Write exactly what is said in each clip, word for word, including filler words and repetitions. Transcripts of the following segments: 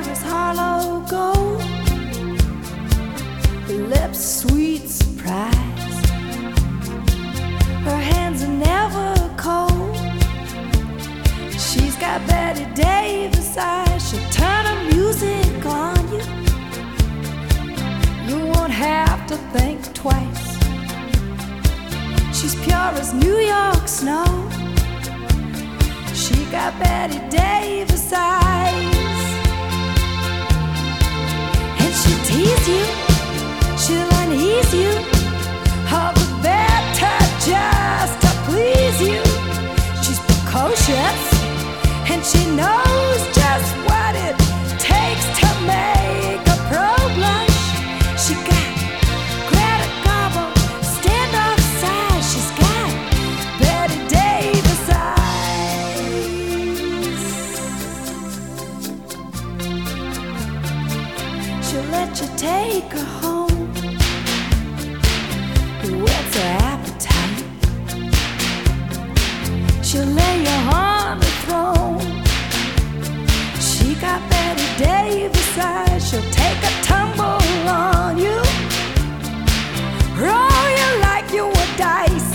hair is hollow gold, her lips sweet surprise, her hands are never cold. She's got Betty Davis eyes, she'll turn her music on you. You won't have to think twice. She's pure as New York snow. She got Betty Davis eyes. And she'll tease you, she'll unease you, all the better just to please you. She's precocious, and she knows just what it takes to make a pro blush. She got Greta Garbo, stand off side. She's got Betty Davis eyes. She'll let you take her home, whet's her appetite. She'll lay you on the throne. She got Betty Davis eyes. She'll take a tumble on you, roll you like you were dice,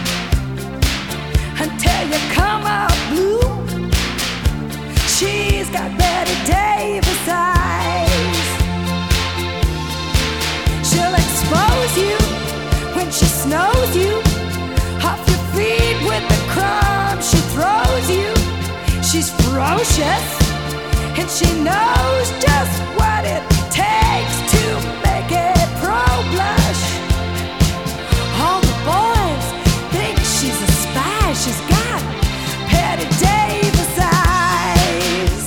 until you come out blue. She's got Betty Davis eyes. She'll expose you when she snows you off your feet with the crumbs she throws you. She's ferocious, and she knows just what it takes to make a pro blush. All the boys think she's a spy. She's got Betty Davis eyes.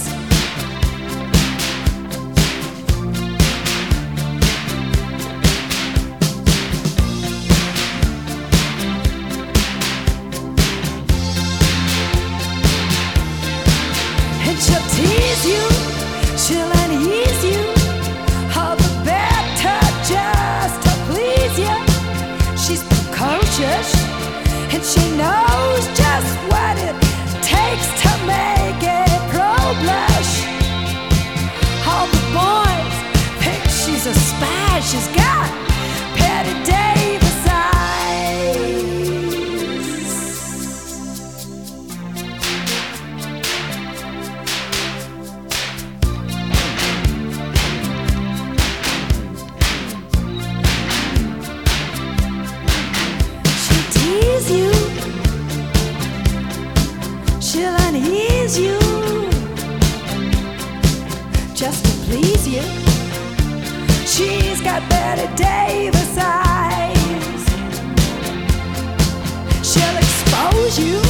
And she'll tease you, she'll unease you, all the better just to please you. She's precocious, and she knows just what it takes to make a pro blush. All the boys think she's a spy. She's got Betty Davis eyes. You, she'll unease you just to please you. She's got Betty Davis eyes. She'll expose you